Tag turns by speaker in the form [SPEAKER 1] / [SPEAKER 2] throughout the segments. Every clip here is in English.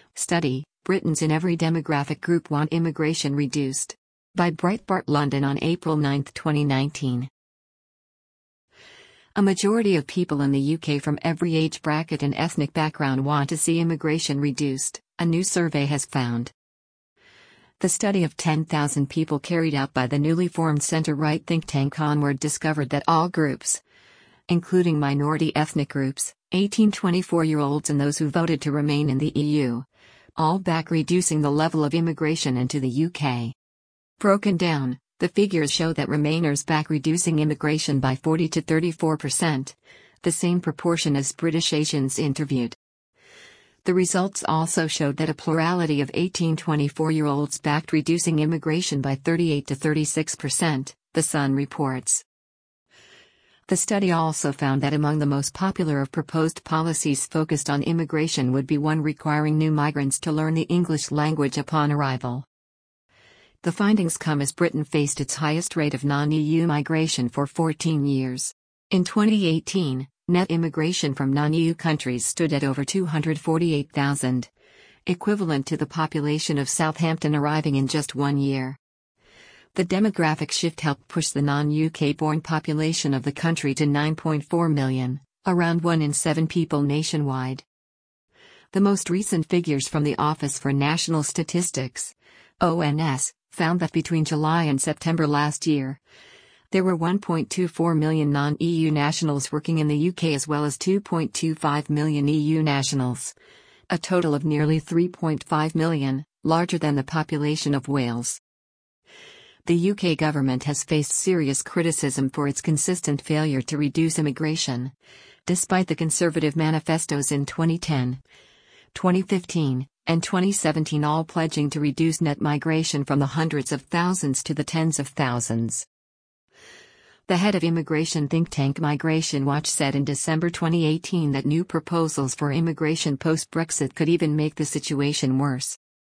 [SPEAKER 1] Study, Britons in every demographic group want immigration reduced. By Breitbart London on April 9, 2019. A majority of people in the UK from every age bracket and ethnic background want to see immigration reduced, a new survey has found. The study of 10,000 people carried out by the newly formed centre-right think tank Onward discovered that all groups, including minority ethnic groups, 18-24-year-olds and those who voted to remain in the EU, all back reducing the level of immigration into the UK. Broken down, the figures show that Remainers back reducing immigration by 40 to 34%, the same proportion as British Asians interviewed. The results also showed that a plurality of 18-24-year-olds backed reducing immigration by 38 to 36%, The Sun reports. The study also found that among the most popular of proposed policies focused on immigration would be one requiring new migrants to learn the English language upon arrival. The findings come as Britain faced its highest rate of non-EU migration for 14 years. In 2018, net immigration from non-EU countries stood at over 248,000, equivalent to the population of Southampton arriving in just 1 year. The demographic shift helped push the non-UK born population of the country to 9.4 million, around 1 in 7 people nationwide. The most recent figures from the Office for National Statistics, ONS, found that between July and September last year, there were 1.24 million non-EU nationals working in the UK as well as 2.25 million EU nationals, a total of nearly 3.5 million, larger than the population of Wales. The UK government has faced serious criticism for its consistent failure to reduce immigration, despite the Conservative manifestos in 2010, 2015, and 2017 all pledging to reduce net migration from the hundreds of thousands to the tens of thousands. The head of immigration think tank Migration Watch said in December 2018 that new proposals for immigration post-Brexit could even make the situation worse.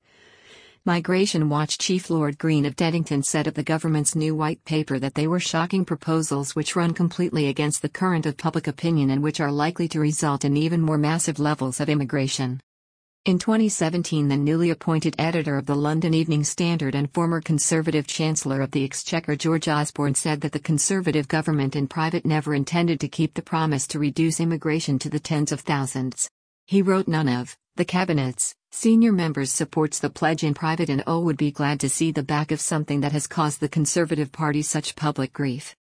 [SPEAKER 1] Migration Watch chief Lord Green of Deddington said of the government's new white paper that they were shocking proposals which run completely against the current of public opinion and which are likely to result in even more massive levels of immigration. In 2017, the newly appointed editor of the London Evening Standard and former Conservative Chancellor of the Exchequer George Osborne said that the Conservative government in private never intended to keep the promise to reduce immigration to the tens of thousands. He wrote none of the Cabinet's senior members supports the pledge in private and would be glad to see the back of something that has caused the Conservative Party such public grief.